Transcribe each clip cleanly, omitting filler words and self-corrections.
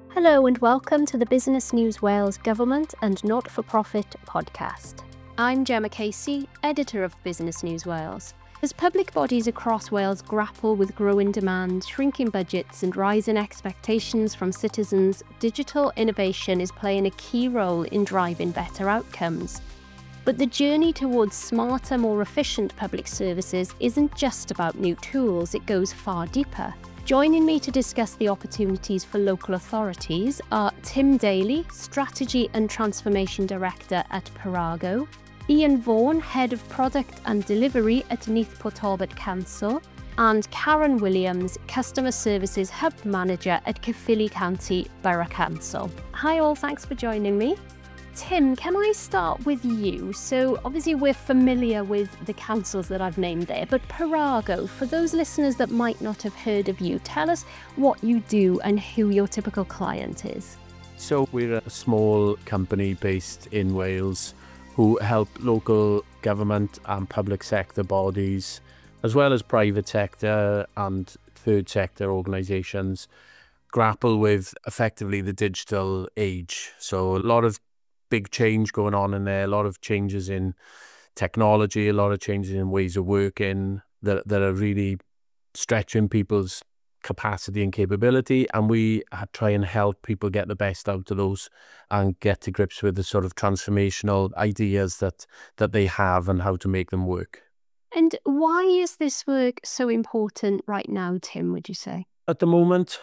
Hello and welcome to the Business News Wales Government and Not-for-Profit podcast. I'm Gemma Casey, editor of Business News Wales. As public bodies across Wales grapple with growing demand, shrinking budgets and rising expectations from citizens, digital innovation is playing a key role in driving better outcomes. But the journey towards smarter, more efficient public services isn't just about new tools, it goes far deeper. Joining me to discuss the opportunities for local authorities are Tim Daly, Strategy and Transformation Director at Parago, Ian Vaughan, Head of Product and Delivery at Neath Port Talbot Council, and Karen Williams, Customer Services Hub Manager at Caerphilly County Borough Council. Hi all, thanks for joining me. Tim, can I start with you? So obviously we're familiar with the councils that I've named there, but Parago, for those listeners that might not have heard of you, tell us what you do and who your typical client is. So we're a small company based in Wales who help local government and public sector bodies, as well as private sector and third sector organisations, grapple with effectively the digital age. So a lot of big change going on in there, a lot of changes in technology, a lot of changes in ways of working that are really stretching people's capacity and capability, and we try and help people get the best out of those and get to grips with the sort of transformational ideas that they have and how to make them work. And why is this work so important right now, Tim, would you say? At the moment,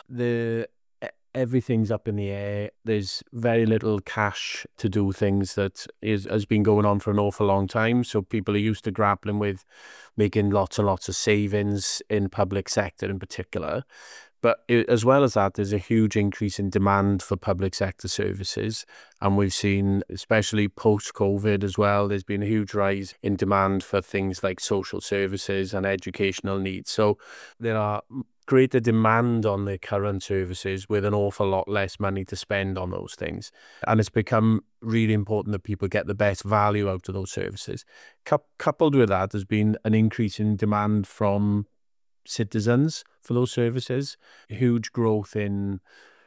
everything's up in the air. There's very little cash to do things that has been going on for an awful long time. So people are used to grappling with making lots and lots of savings in public sector in particular. But as well as that, there's a huge increase in demand for public sector services. And we've seen, especially post-COVID as well, there's been a huge rise in demand for things like social services and educational needs. So there are greater demand on the current services with an awful lot less money to spend on those things. And it's become really important that people get the best value out of those services. Coupled with that, there's been an increase in demand from citizens for those services, huge growth in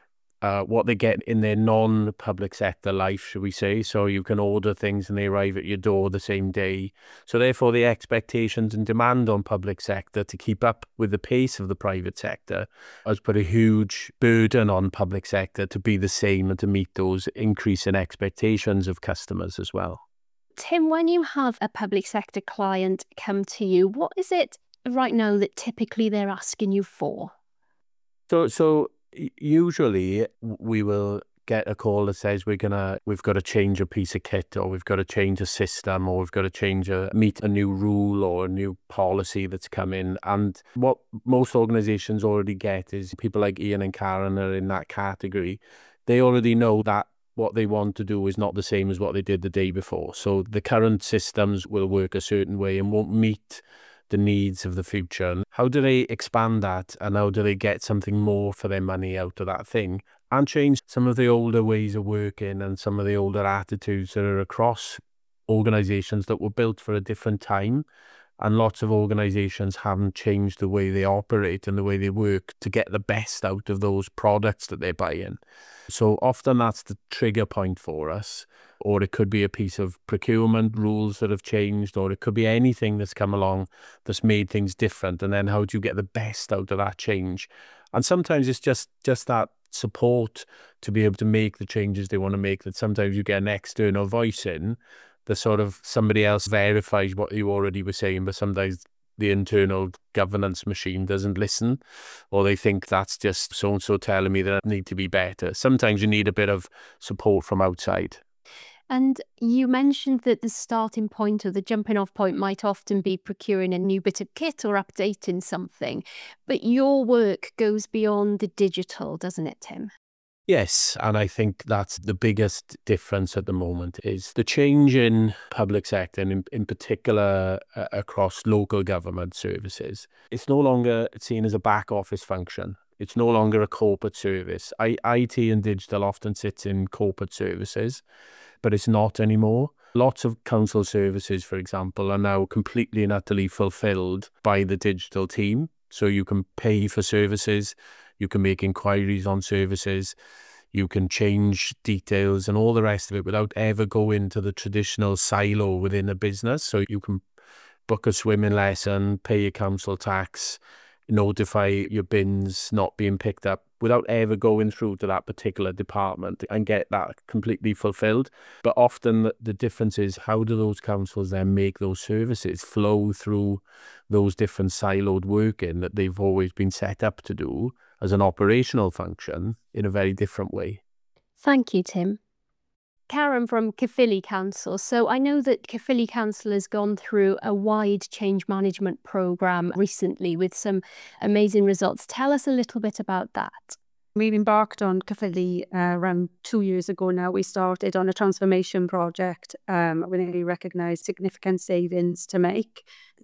what they get in their non-public sector life, should we say. So you can order things and they arrive at your door the same day. So therefore the expectations and demand on public sector to keep up with the pace of the private sector has put a huge burden on public sector to be the same and to meet those increasing expectations of customers as well. Tim, when you have a public sector client come to you, what is it right now that typically they're asking you for? So usually we will get a call that says we've got to change a piece of kit, or we've got to change a system, or we've got to meet a new rule or a new policy that's come in. And what most organisations already get is people like Ian and Karen are in that category. They already know that what they want to do is not the same as what they did the day before. So the current systems will work a certain way and won't meet the needs of the future. How do they expand that, and how do they get something more for their money out of that thing and change some of the older ways of working and some of the older attitudes that are across organisations that were built for a different time? And lots of organisations haven't changed the way they operate and the way they work to get the best out of those products that they're buying. So often that's the trigger point for us. Or it could be a piece of procurement rules that have changed, or it could be anything that's come along that's made things different. And then how do you get the best out of that change? And sometimes it's just that support to be able to make the changes they want to make, that sometimes you get an external voice in, the sort of somebody else verifies what you already were saying, but sometimes the internal governance machine doesn't listen, or they think that's just so-and-so telling me that I need to be better. Sometimes you need a bit of support from outside. And you mentioned that the starting point or the jumping off point might often be procuring a new bit of kit or updating something. But your work goes beyond the digital, doesn't it, Tim? Yes, and I think that's the biggest difference at the moment is the change in public sector, and in particular across local government services. It's no longer seen as a back office function. It's no longer a corporate service. IT and digital often sits in corporate services, but it's not anymore. Lots of council services, for example, are now completely and utterly fulfilled by the digital team. So you can pay for services, you can make inquiries on services, You can change details and all the rest of it without ever going to the traditional silo within a business. So you can book a swimming lesson, pay your council tax, notify your bins not being picked up without ever going through to that particular department and get that completely fulfilled. But often the difference is, how do those councils then make those services flow through those different siloed working that they've always been set up to do as an operational function in a very different way? Thank you, Tim. Karen from Caerphilly Council. So I know that Caerphilly Council has gone through a wide change management programme recently with some amazing results. Tell us a little bit about that. We've embarked on Caerphilly around 2 years ago now. We started on a transformation project. We recognised significant savings to make.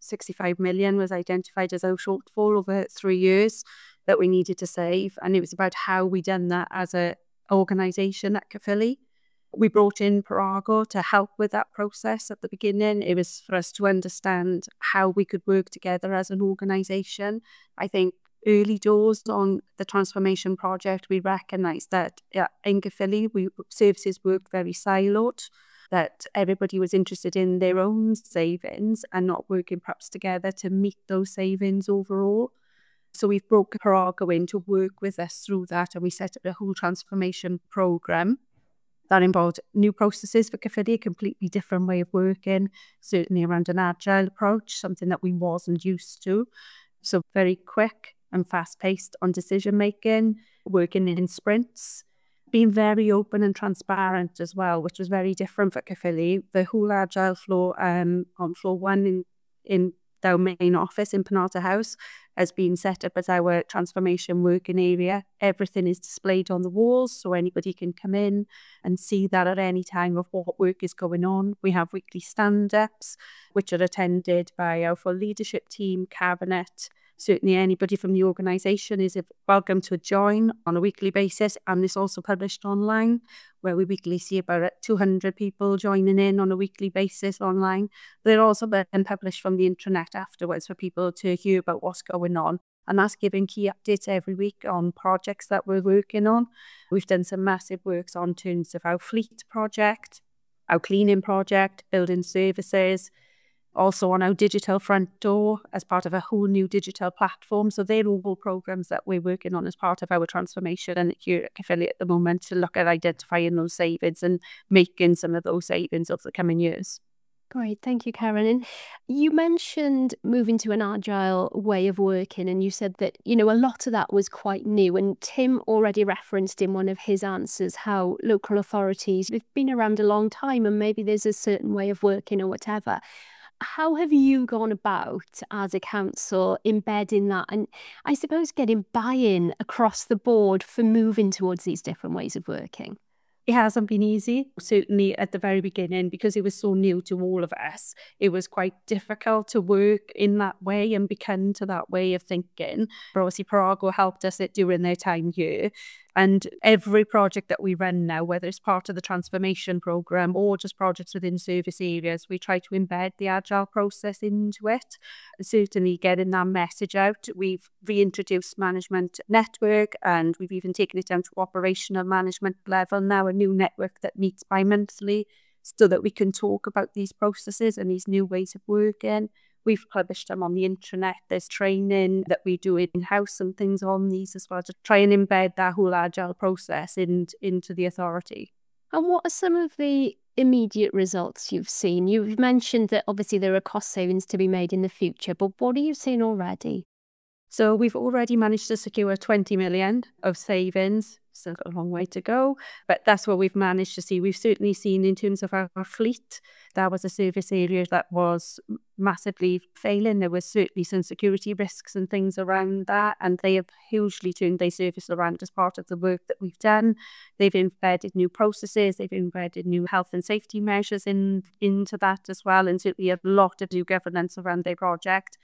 65 million was identified as our shortfall over 3 years that we needed to save. And it was about how we done that as an organisation at Caerphilly. We brought in Parago to help with that process at the beginning. It was for us to understand how we could work together as an organisation. I think early doors on the transformation project, we recognised that in Caerphilly, services worked very siloed, that everybody was interested in their own savings and not working perhaps together to meet those savings overall. So we've brought Parago in to work with us through that, and we set up a whole transformation programme that involved new processes for Caerphilly, a completely different way of working, certainly around an agile approach, something that we wasn't used to. So very quick and fast-paced on decision-making, working in sprints, being very open and transparent as well, which was very different for Caerphilly. The whole agile floor on floor 1 in our main office in Penarta House has been set up as our transformation working area. Everything is displayed on the walls so anybody can come in and see that at any time of what work is going on. We have weekly stand-ups which are attended by our full leadership team, cabinet. Certainly anybody from the organisation is welcome to join on a weekly basis, and it's also published online where we weekly see about 200 people joining in on a weekly basis online. They're also then published from the intranet afterwards for people to hear about what's going on, and that's giving key updates every week on projects that we're working on. We've done some massive works on terms of our fleet project, our cleaning project, building services, also on our digital front door as part of a whole new digital platform. So they're all programmes that we're working on as part of our transformation and here at Caerphilly at the moment to look at identifying those savings and making some of those savings over the coming years. Great, thank you, Karen. And you mentioned moving to an agile way of working, and you said that, a lot of that was quite new. And Tim already referenced in one of his answers how local authorities have been around a long time and maybe there's a certain way of working or whatever. How have you gone about as a council embedding that and I suppose getting buy-in across the board for moving towards these different ways of working? It hasn't been easy, certainly at the very beginning, because it was so new to all of us. It was quite difficult to work in that way and become to that way of thinking. But obviously, Parago helped us during their time here. And every project that we run now, whether it's part of the transformation programme or just projects within service areas, we try to embed the agile process into it. Certainly getting that message out. We've reintroduced management network and we've even taken it down to operational management level now, a new network that meets bi-monthly so that we can talk about these processes and these new ways of working. We've published them on the intranet. There's training that we do in-house and things on these as well to try and embed that whole agile process into the authority. And what are some of the immediate results you've seen? You've mentioned that obviously there are cost savings to be made in the future, but what are you seeing already? So we've already managed to secure 20 million of savings. Still got a long way to go, but that's what we've managed to see. We've certainly seen in terms of our fleet, that was a service area that was massively failing. There was certainly some security risks and things around that, and they have hugely turned their service around as part of the work that we've done. They've embedded new processes, they've embedded new health and safety measures into that as well, and certainly a lot of new governance around their project.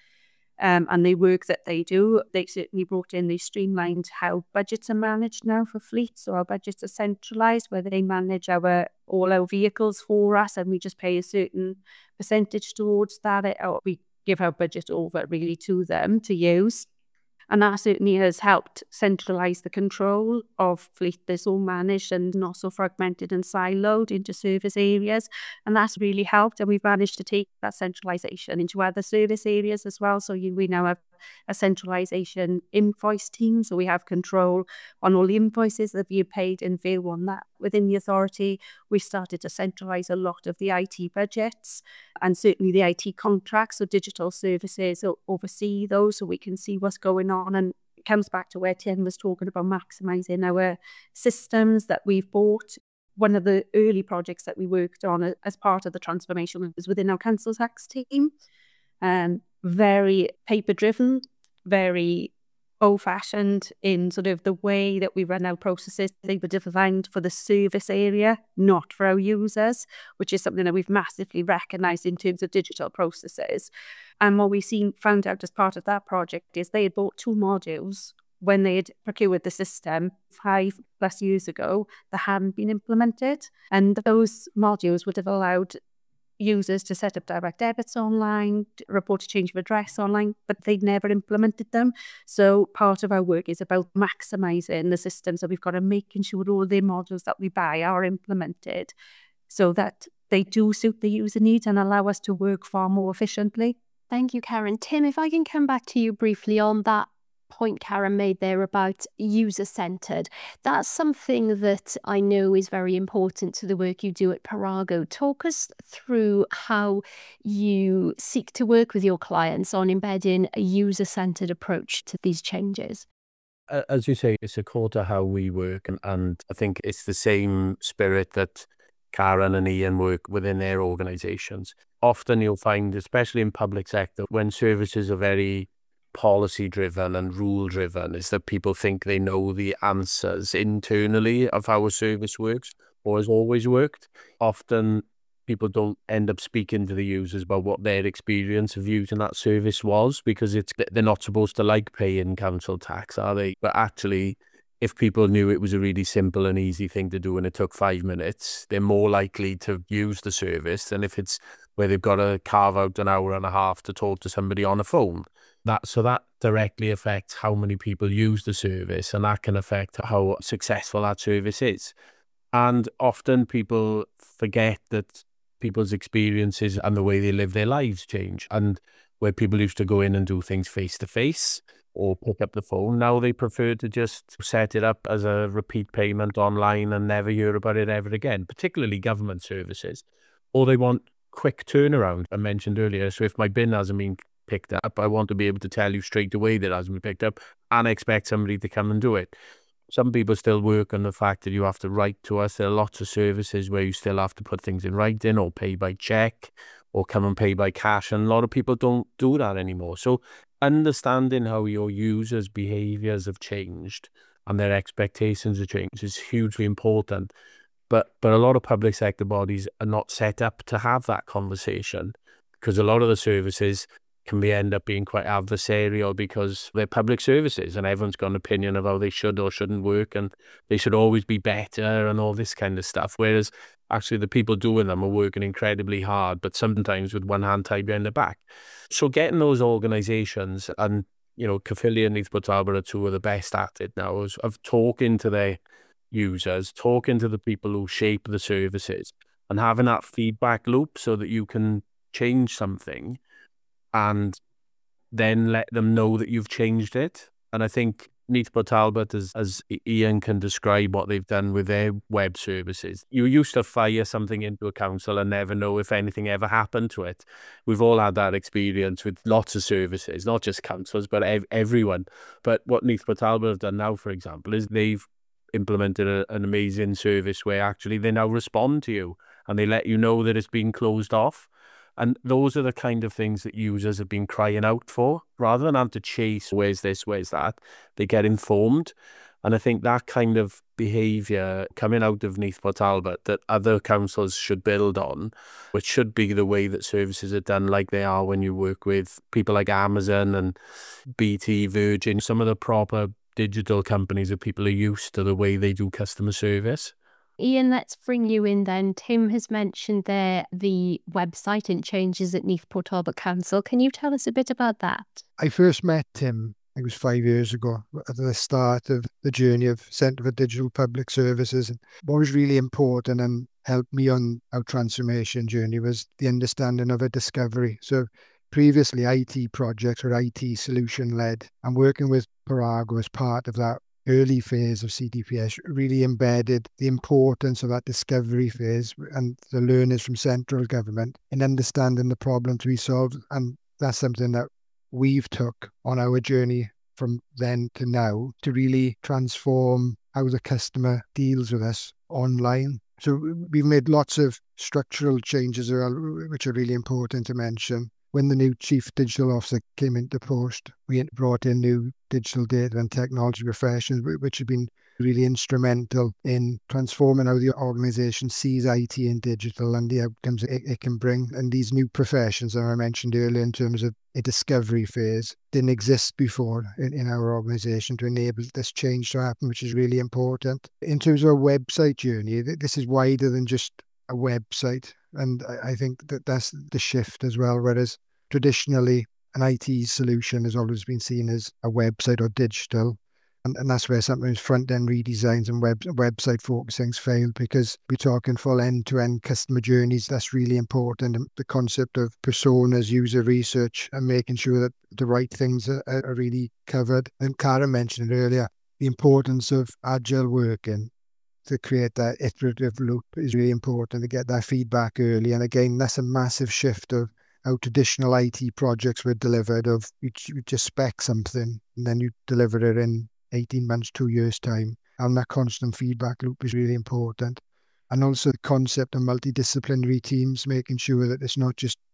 And the work that they do, they certainly brought in, they streamlined how budgets are managed now for fleet. So our budgets are centralised, where they manage all our vehicles for us, and we just pay a certain percentage towards that. Or we give our budget over really to them to use. And that certainly has helped centralise the control of fleet that's all managed and not so fragmented and siloed into service areas. And that's really helped. And we've managed to take that centralisation into other service areas as well. So we now have a centralisation invoice team. So we have control on all the invoices that we paid and Vale won that. Within the authority, we started to centralise a lot of the IT budgets and certainly the IT contracts. So digital services oversee those so we can see what's going on. And it comes back to where Tim was talking about maximising our systems that we've bought. One of the early projects that we worked on as part of the transformation was within our council tax team. Very paper-driven, very old-fashioned in sort of the way that we run our processes. They were designed for the service area, not for our users, which is something that we've massively recognised in terms of digital processes. And what we found out as part of that project is they had bought 2 modules when they had procured the system 5+ years ago that hadn't been implemented. And those modules would have allowed users to set up direct debits online, report a change of address online, but they'd never implemented them. So part of our work is about maximising the system. So we've got to making sure all the modules that we buy are implemented so that they do suit the user needs and allow us to work far more efficiently. Thank you, Karen. Tim, if I can come back to you briefly on that point Karen made there about user-centred. That's something that I know is very important to the work you do at Parago. Talk us through how you seek to work with your clients on embedding a user-centred approach to these changes. As you say, it's a core to how we work, and I think it's the same spirit that Karen and Ian work within their organisations. Often you'll find, especially in public sector, when services are very policy driven and rule driven, is that people think they know the answers internally of how a service works or has always worked. Often people don't end up speaking to the users about what their experience of using that service was, because they're not supposed to like paying council tax, are they? But actually, if people knew it was a really simple and easy thing to do and it took 5 minutes, they're more likely to use the service than if it's where they've got to carve out an hour and a half to talk to somebody on a phone. So that directly affects how many people use the service, and that can affect how successful that service is. And often people forget that people's experiences and the way they live their lives change. And where people used to go in and do things face to face or pick up the phone, now they prefer to just set it up as a repeat payment online and never hear about it ever again, particularly government services. Or they want quick turnaround, I mentioned earlier. So if my bin hasn't been picked up, I want to be able to tell you straight away that it hasn't been picked up and expect somebody to come and do it. Some people still work on the fact that you have to write to us. There are lots of services where you still have to put things in writing or pay by check or come and pay by cash, and a lot of people don't do that anymore. So understanding how your users' behaviours have changed and their expectations have changed is hugely important. But a lot of public sector bodies are not set up to have that conversation, because a lot of the services can end up being quite adversarial because they're public services and everyone's got an opinion of how they should or shouldn't work and they should always be better and all this kind of stuff. Whereas actually the people doing them are working incredibly hard, but sometimes with one hand tied behind the back. So getting those organisations, and Caerphilly and Neath Port Talbot are 2 of the best at it now, of talking to their users, talking to the people who shape the services and having that feedback loop so that you can change something and then let them know that you've changed it. And I think Neath Port Talbot, as Ian can describe what they've done with their web services. You used to fire something into a council and never know if anything ever happened to it. We've all had that experience with lots of services, not just councils, but everyone. But what Neath Port Talbot have done now, for example, is they've implemented an amazing service where actually they now respond to you and they let you know that it's been closed off. And those are the kind of things that users have been crying out for. Rather than have to chase, where's this, where's that, they get informed. And I think that kind of behaviour coming out of Neath Port Talbot that other councils should build on, which should be the way that services are done, like they are when you work with people like Amazon and BT, Virgin, some of the proper digital companies that people are used to the way they do customer service. Ian, let's bring you in then. Tim has mentioned there the website and changes at Neath Port Talbot Council. Can you tell us a bit about that? I first met Tim it was 5 years ago, at the start of the journey of Centre for Digital Public Services. And what was really important and helped me on our transformation journey was the understanding of a discovery. So previously, IT projects were IT solution-led, and working with Parago as part of that early phase of CDPS really embedded the importance of that discovery phase and the learners from central government in understanding the problem to be solved. And that's something that we've took on our journey from then to now to really transform how the customer deals with us online. So we've made lots of structural changes which are really important to mention. When the new Chief Digital Officer came into post, we brought in new digital data and technology professionals, which have been really instrumental in transforming how the organisation sees IT and digital and the outcomes it can bring. And these new professions that I mentioned earlier in terms of a discovery phase didn't exist before in our organisation to enable this change to happen, which is really important. In terms of our website journey, this is wider than just a website. And I think that that's the shift as well, whereas traditionally an IT solution has always been seen as a website or digital. And that's where sometimes front-end redesigns and website focusings fail, because we're talking full end-to-end customer journeys. That's really important. And the concept of personas, user research, and making sure that the right things are really covered. And Karen mentioned it earlier, the importance of agile working to create that iterative loop is really important, to get that feedback early. And again, that's a massive shift of how traditional IT projects were delivered, of you just spec something and then you deliver it in 18 months, 2 years time. And that constant feedback loop is really important. And also the concept of multidisciplinary teams, making sure that it's not just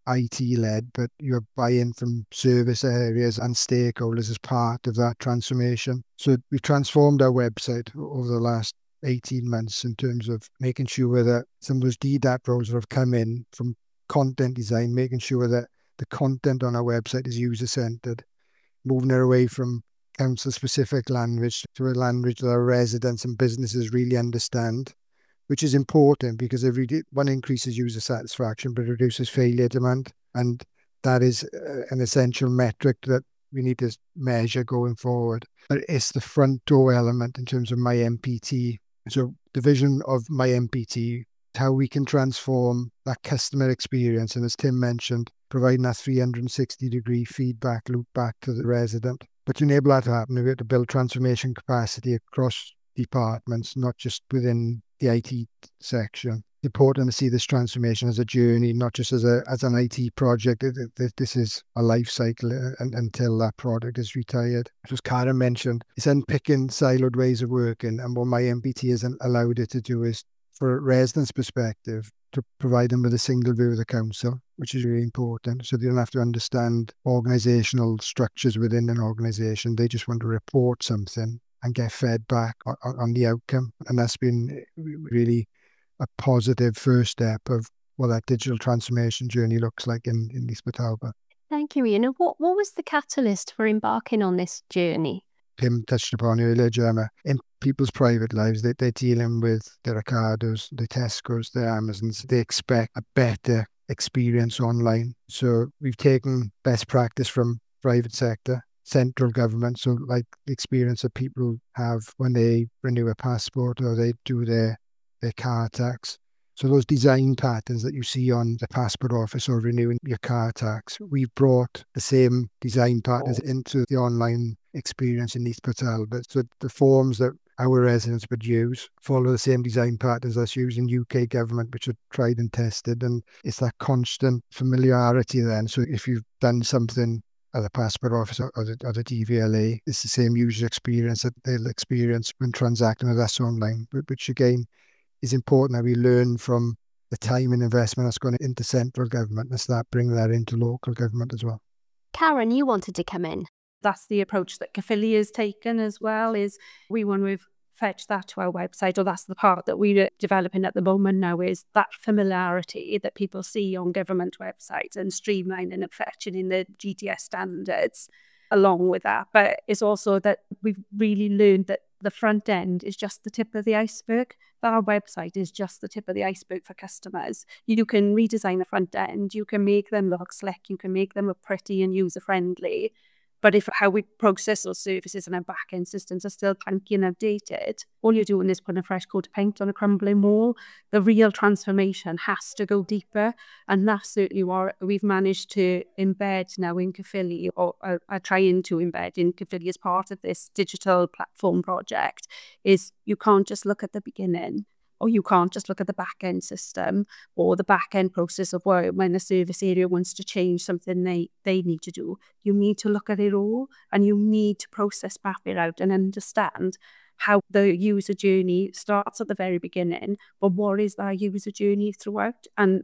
IT-led, but you're buy-in from service areas and stakeholders as part of that transformation. So we've transformed our website over the last 18 months in terms of making sure that some of those DDAP roles that have come in from content design, making sure that the content on our website is user-centered, moving it away from council-specific language to a language that our residents and businesses really understand, which is important because one increases user satisfaction but reduces failure demand. And that is an essential metric that we need to measure going forward. But it's the front door element in terms of My MPT. So the vision of My MPT, how we can transform that customer experience. And as Tim mentioned, providing that 360-degree feedback loop back to the resident. But to enable that to happen, we have to build transformation capacity across departments, not just within the IT section. It's important to see this transformation as a journey, not just as an IT project. This is a life cycle until that product is retired. As Karen mentioned, it's unpicking siloed ways of working, and what My MPT has allowed it to do is, for a residents' perspective, to provide them with a single view of the council, which is really important. So they don't have to understand organisational structures within an organisation. They just want to report something and get fed back on the outcome. And that's been really a positive first step of what that digital transformation journey looks like in East Batalba. Thank you, Ian. And what was the catalyst for embarking on this journey? Tim touched upon earlier, Gemma, in people's private lives, they're dealing with their Ocados, their Tesco's, their Amazons. They expect a better experience online. So we've taken best practice from private sector, central government, so like the experience that people have when they renew a passport or they do their car tax. So those design patterns that you see on the passport office or renewing your car tax, we've brought the same design patterns into the online experience in East Batalba. So the forms that our residents would use follow the same design patterns that's used in UK government, which are tried and tested. And it's that constant familiarity then. So if you've done something at the passport office or the DVLA, it's the same user experience that they'll experience when transacting with us online, which again is important that we learn from the time and investment that's gone into central government and start bringing that into local government as well. Karen, you wanted to come in. That's the approach that Caerphilly has taken as well, is we want to fetch that to our website, or that's the part that we're developing at the moment now, is that familiarity that people see on government websites and streamlining and fetching in the GTS standards along with that. But it's also that we've really learned that the front end is just the tip of the iceberg. That our website is just the tip of the iceberg for customers. You can redesign the front end, you can make them look slick, you can make them look pretty and user-friendly. But if how we process those services and our back-end systems are still clunky and outdated, all you're doing is putting a fresh coat of paint on a crumbling wall. The real transformation has to go deeper. And that's certainly what we've managed to embed now in Caerphilly, or are trying to embed in Caerphilly as part of this digital platform project, is you can't just look at the beginning, or you can't just look at the back-end system or the back-end process of when a service area wants to change something they need to do. You need to look at it all, and you need to process map it out and understand how the user journey starts at the very beginning, but what is that user journey throughout? And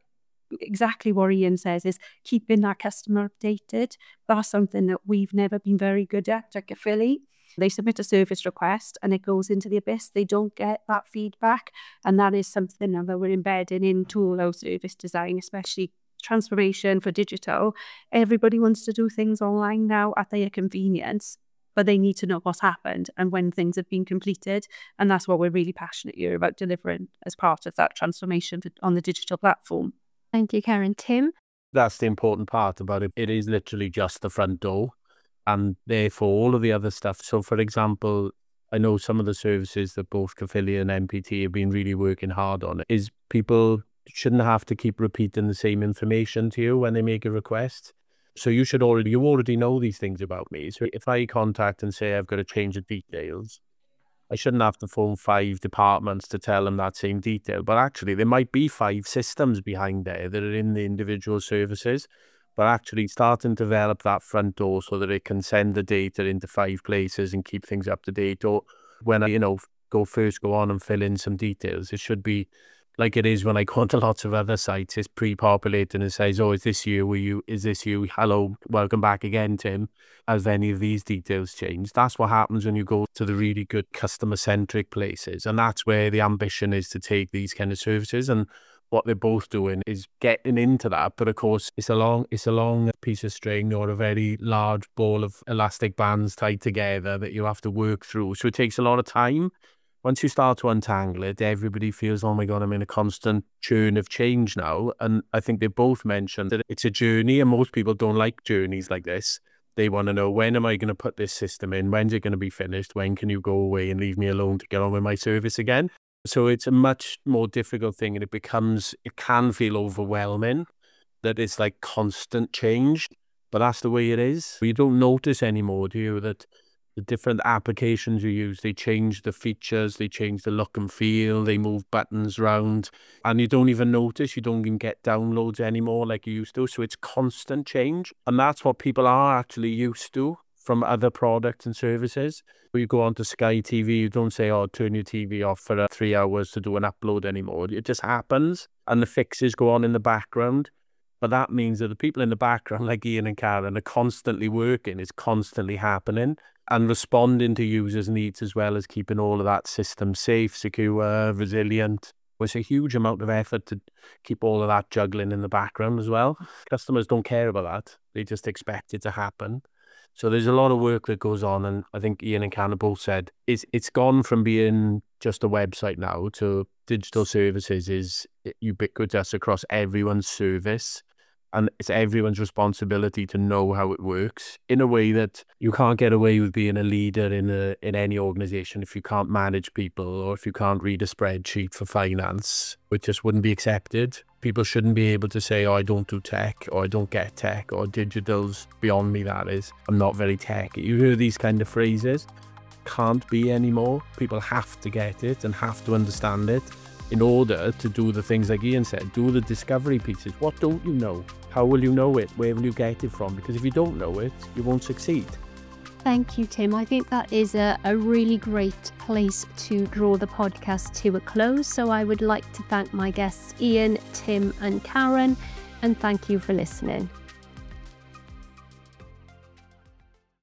exactly what Ian says is keeping that customer updated. That's something that we've never been very good at Caerphilly. They submit a service request and it goes into the abyss. They don't get that feedback. And that is something that we're embedding into all our service design, especially transformation for digital. Everybody wants to do things online now at their convenience, but they need to know what's happened and when things have been completed. And that's what we're really passionate here about delivering as part of that transformation on the digital platform. Thank you, Karen. Tim? That's the important part about it. It is literally just the front door. And therefore, all of the other stuff. So, for example, I know some of the services that both Caerphilly and NPT have been really working hard on is people shouldn't have to keep repeating the same information to you when they make a request. So you already know these things about me. So if I contact and say I've got to change the details, I shouldn't have to phone 5 departments to tell them that same detail. But actually, there might be 5 systems behind there that are in the individual services. But actually starting to develop that front door so that it can send the data into 5 places and keep things up to date. Or when I, go on and fill in some details, it should be like it is when I go onto lots of other sites. It's pre-populated and it says, oh, is this you? Is this you? Hello, welcome back again, Tim. Has any of these details changed? That's what happens when you go to the really good customer-centric places. And that's where the ambition is to take these kind of services. And what they're both doing is getting into that, but of course it's a long piece of string or a very large ball of elastic bands tied together that you have to work through. So it takes a lot of time. Once you start to untangle it, everybody feels, oh my God, I'm in a constant churn of change now. And I think they both mentioned that it's a journey, and most people don't like journeys like this. They want to know, when am I going to put this system in? When's it going to be finished? When can you go away and leave me alone to get on with my service again? So it's a much more difficult thing, and it can feel overwhelming that it's like constant change, but that's the way it is. You don't notice anymore, do you, that the different applications you use, they change the features, they change the look and feel, they move buttons around, and you don't even notice, you don't even get downloads anymore like you used to. So it's constant change, and that's what people are actually used to from other products and services. You go on to Sky TV, you don't say, oh, turn your TV off for 3 hours to do an upload anymore. It just happens, and the fixes go on in the background. But that means that the people in the background, like Ian and Karen, are constantly working, it's constantly happening, and responding to users' needs, as well as keeping all of that system safe, secure, resilient. It's a huge amount of effort to keep all of that juggling in the background as well. Customers don't care about that. They just expect it to happen. So there's a lot of work that goes on, and I think Ian and Karen both said it's gone from being just a website now to digital services is ubiquitous across everyone's service, and it's everyone's responsibility to know how it works in a way that you can't get away with being a leader in any organization if you can't manage people, or if you can't read a spreadsheet for finance, which just wouldn't be accepted. People shouldn't be able to say, oh, I don't do tech, or I don't get tech, or digital's beyond me, that is. I'm not very tech. You hear these kind of phrases. Can't be anymore. People have to get it and have to understand it in order to do the things like Ian said, do the discovery pieces. What don't you know? How will you know it? Where will you get it from? Because if you don't know it, you won't succeed. Thank you, Tim. I think that is a really great place to draw the podcast to a close. So I would like to thank my guests, Ian, Tim and Karen, and thank you for listening.